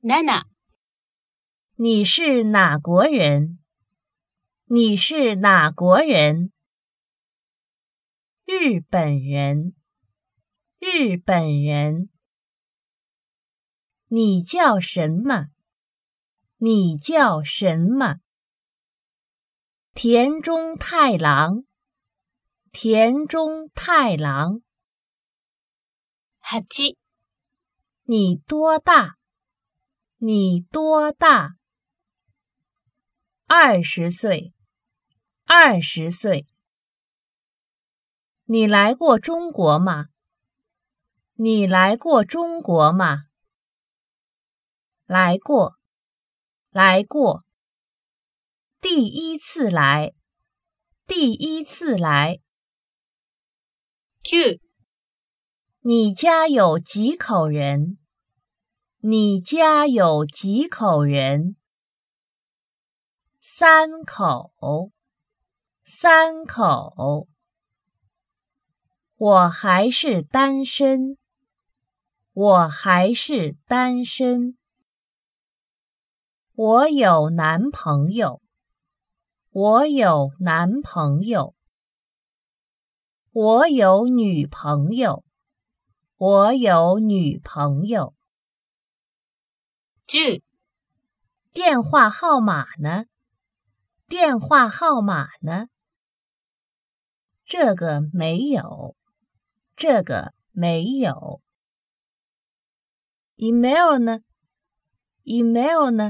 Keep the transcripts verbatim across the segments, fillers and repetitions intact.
娜娜， 你是哪国人？你是哪国人？日本人，日本人。你叫什么？你叫什么？田中太郎，田中太郎。 八。 你多大？你多大？二十岁，二十岁。你来过中国吗？你来过中国吗？来过，来过。第一次来，第一次来。 九。 你家有几口人？你家有几口人？三口，三口。我还是单身，我还是单身。我有男朋友，我有男朋友。我有女朋友，我有女朋友。 十。 电话号码呢？电话号码呢？这个没有，这个没有。email 呢？ email 呢？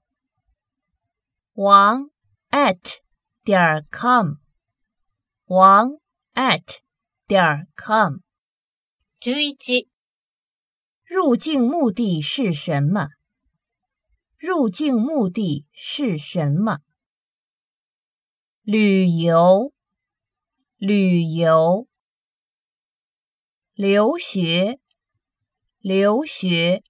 王 at 点 com， 王 at 点 com。 十一。 入境目的是什么？入境目的是什么？旅游，旅游。留学，留学。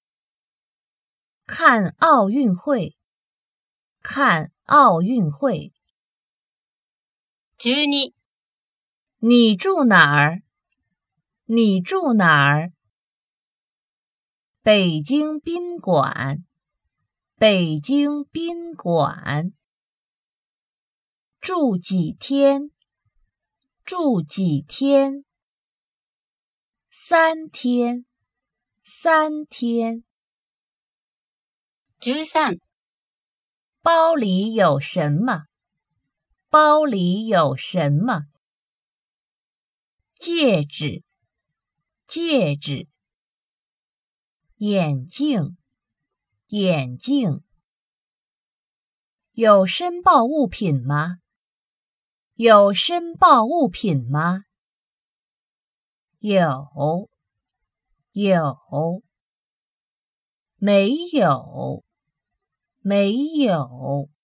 看奥运会，看奥运会。 十二。 你住哪儿？你住哪儿？北京宾馆，北京宾馆。住几天？住几天？三天，三天。 十三。 包里有什么？包里有什么？戒指，戒指。眼镜，眼镜。有申报物品吗？有申报物品吗？有，有。没有，没有。